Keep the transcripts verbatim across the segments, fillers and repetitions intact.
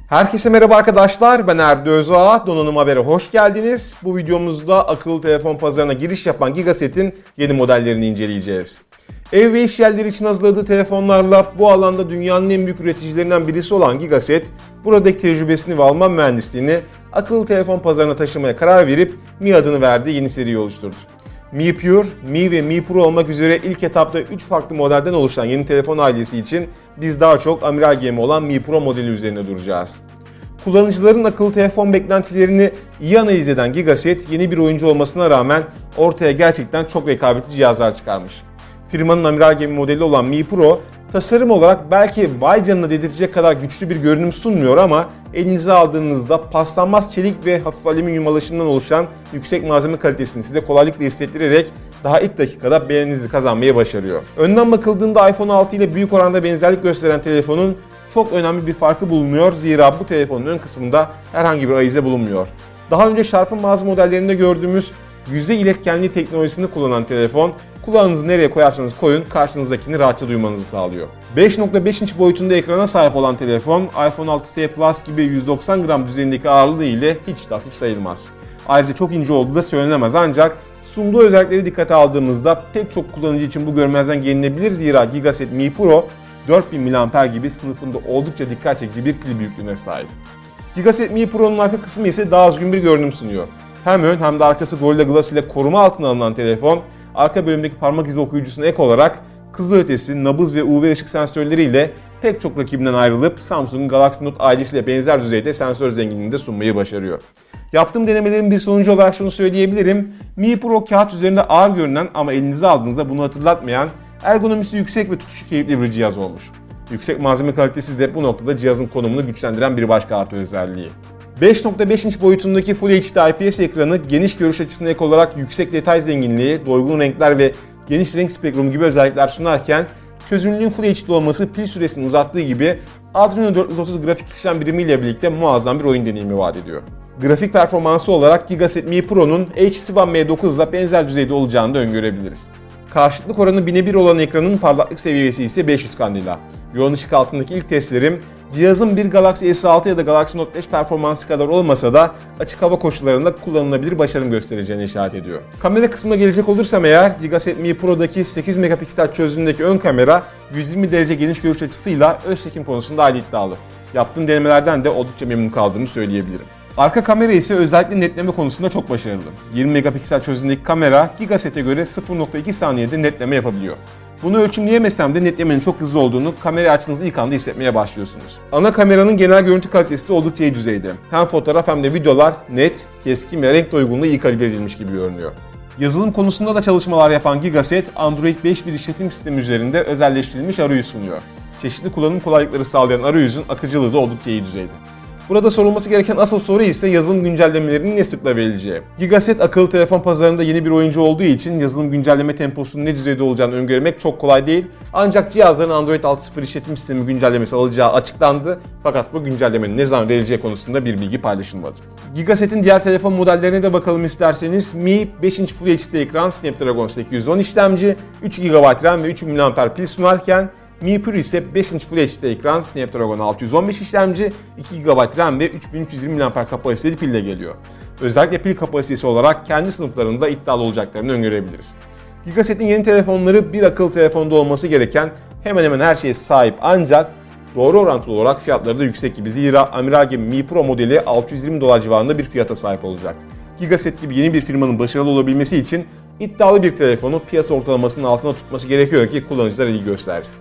Herkese merhaba arkadaşlar, ben Erdi Özağ, Donanım Haber'e hoş geldiniz. Bu videomuzda akıllı telefon pazarına giriş yapan Gigaset'in yeni modellerini inceleyeceğiz. Ev ve iş yerleri için hazırladığı telefonlarla bu alanda dünyanın en büyük üreticilerinden birisi olan Gigaset, buradaki tecrübesini ve Alman mühendisliğini akıllı telefon pazarına taşımaya karar verip Mi adını verdiği yeni seriyi oluşturdu. Mi Pure, Mi ve Mi Pro olmak üzere ilk etapta üç farklı modelden oluşan yeni telefon ailesi için biz daha çok amiral gemi olan Mi Pro modeli üzerine duracağız. Kullanıcıların akıllı telefon beklentilerini iyi analiz eden Gigaset, yeni bir oyuncu olmasına rağmen ortaya gerçekten çok rekabetçi cihazlar çıkarmış. Firmanın amiral gemi modeli olan Mi Pro, tasarım olarak belki vay canına dedirtecek kadar güçlü bir görünüm sunmuyor ama elinize aldığınızda paslanmaz çelik ve hafif alüminyum alaşımından oluşan yüksek malzeme kalitesini size kolaylıkla hissettirerek daha ilk dakikada beğeninizi kazanmayı başarıyor. Önden bakıldığında iPhone altı ile büyük oranda benzerlik gösteren telefonun çok önemli bir farkı bulunuyor, zira bu telefonun ön kısmında herhangi bir ayize bulunmuyor. Daha önce Sharp'ın bazı modellerinde gördüğümüz yüzey iletkenliği teknolojisini kullanan telefon, kulağınızı nereye koyarsanız koyun karşınızdakini rahatça duymanızı sağlıyor. beş nokta beş inç boyutunda ekrana sahip olan telefon, iPhone altı S Plus gibi yüz doksan gram düzeyindeki ağırlığı ile hiç de hafif sayılmaz. Ayrıca çok ince olduğu da söylenemez, ancak sunduğu özellikleri dikkate aldığımızda pek çok kullanıcı için bu görmezden gelinebilir, zira Gigaset Mi Pro dört bin miliamper gibi sınıfında oldukça dikkat çekici bir pil büyüklüğüne sahip. Gigaset Mi Pro'nun arka kısmı ise daha özgün bir görünüm sunuyor. Hem ön hem de arkası Gorilla Glass ile koruma altına alınan telefon, arka bölümdeki parmak izi okuyucusuna ek olarak kızılötesi, nabız ve U V ışık sensörleriyle pek çok rakibinden ayrılıp Samsung'un Galaxy Note ailesiyle benzer düzeyde sensör zenginliğini de sunmayı başarıyor. Yaptığım denemelerin bir sonucu olarak şunu söyleyebilirim: Mi Pro kağıt üzerinde ağır görünen ama elinize aldığınızda bunu hatırlatmayan, ergonomisi yüksek ve tutuşu keyifli bir cihaz olmuş. Yüksek malzeme kalitesi de bu noktada cihazın konumunu güçlendiren bir başka artı özelliği. beş nokta beş inç boyutundaki Full H D I P S ekranı geniş görüş açısına ek olarak yüksek detay zenginliği, doygun renkler ve geniş renk spektrumu gibi özellikler sunarken, çözünürlüğün Full H D olması pil süresini uzattığı gibi Adreno dört yüz otuz grafik işlem birimiyle birlikte muazzam bir oyun deneyimi vaat ediyor. Grafik performansı olarak Gigaset Mi Pro'nun H C One M dokuz ile benzer düzeyde olacağını da öngörebiliriz. Karşıtlık oranı bine bir olan ekranın parlaklık seviyesi ise beş yüz kandela. Yoğun ışık altındaki ilk testlerim, cihazın bir Galaxy S altı ya da Galaxy Note beş performansı kadar olmasa da açık hava koşullarında kullanılabilir başarım göstereceğini işaret ediyor. Kamera kısmına gelecek olursam eğer, Gigaset Mi Pro'daki sekiz megapiksel çözünürlüğündeki ön kamera yüz yirmi derece geniş görüş açısıyla öz çekim konusunda hala iddialı. Yaptığım denemelerden de oldukça memnun kaldığımı söyleyebilirim. Arka kamera ise özellikle netleme konusunda çok başarılı. yirmi megapiksel çözünürlüğündeki kamera Gigaset'e göre sıfır nokta iki saniyede netleme yapabiliyor. Bunu ölçümleyemesem de netlemenin çok hızlı olduğunu kamerayı açtığınızda ilk anda hissetmeye başlıyorsunuz. Ana kameranın genel görüntü kalitesi de oldukça iyi düzeyde. Hem fotoğraf hem de videolar net, keskin ve renk doygunluğu iyi kalibre edilmiş gibi görünüyor. Yazılım konusunda da çalışmalar yapan Gigaset, Android beş nokta bir işletim sistemi üzerinde özelleştirilmiş arayüz sunuyor. Çeşitli kullanım kolaylıkları sağlayan arayüzün akıcılığı da oldukça iyi düzeyde. Burada sorulması gereken asıl soru ise yazılım güncellemelerinin ne sıklıkla verileceği. Gigaset akıllı telefon pazarında yeni bir oyuncu olduğu için yazılım güncelleme temposunun ne düzeyde olacağını öngörmek çok kolay değil. Ancak cihazların Android altı nokta sıfır işletim sistemi güncellemesi alacağı açıklandı. Fakat bu güncellemenin ne zaman verileceği konusunda bir bilgi paylaşılmadı. Gigaset'in diğer telefon modellerine de bakalım isterseniz. Mi beş inç Full H D ekran, Snapdragon sekiz yüz on işlemci, üç gigabayt RAM ve üç bin miliamper pil sunarken, Mi Pure ise beş inç Full H D ekran, Snapdragon altı yüz on beş işlemci, iki gigabayt RAM ve üç bin üç yüz yirmi miliamper kapasiteli pille geliyor. Özellikle pil kapasitesi olarak kendi sınıflarında iddialı olacaklarını öngörebiliriz. Gigaset'in yeni telefonları bir akıllı telefonda olması gereken hemen hemen her şeye sahip, ancak doğru orantılı olarak fiyatları da yüksek gibi, zira amiral gemi Mi Pro modeli altı yüz yirmi dolar civarında bir fiyata sahip olacak. Gigaset gibi yeni bir firmanın başarılı olabilmesi için iddialı bir telefonu piyasa ortalamasının altına tutması gerekiyor ki kullanıcılar ilgi göstersin.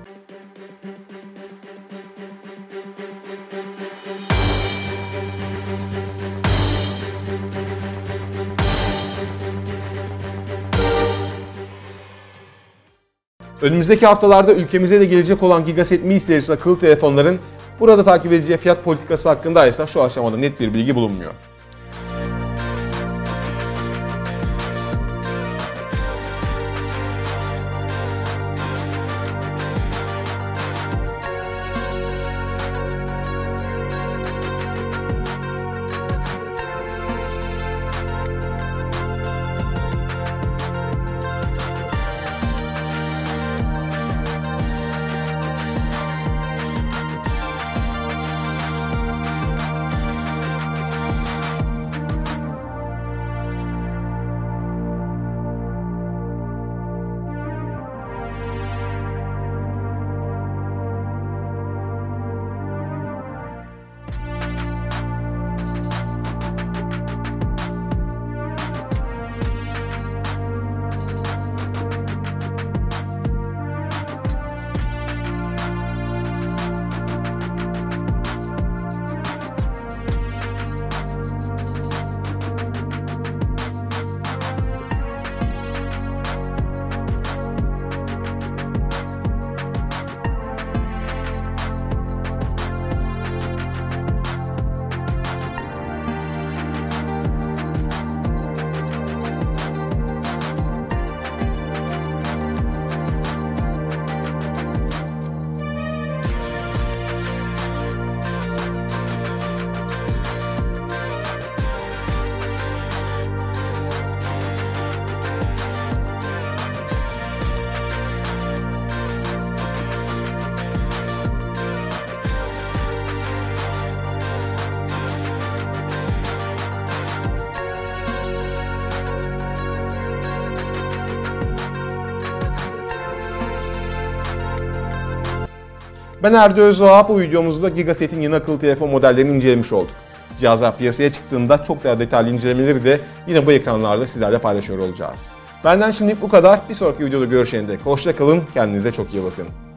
Önümüzdeki haftalarda ülkemize de gelecek olan Gigaset Mi serisi akıllı telefonların burada takip edeceği fiyat politikası hakkında ise şu aşamada net bir bilgi bulunmuyor. Ben Erdi Özoğa, bu videomuzda Gigaset'in yeni akıllı telefon modellerini incelemiş olduk. Cihazlar piyasaya çıktığında çok daha detaylı incelemeleri de yine bu ekranlarda sizlerle paylaşıyor olacağız. Benden şimdilik bu kadar. Bir sonraki videoda görüşene dek hoşça kalın, kendinize çok iyi bakın.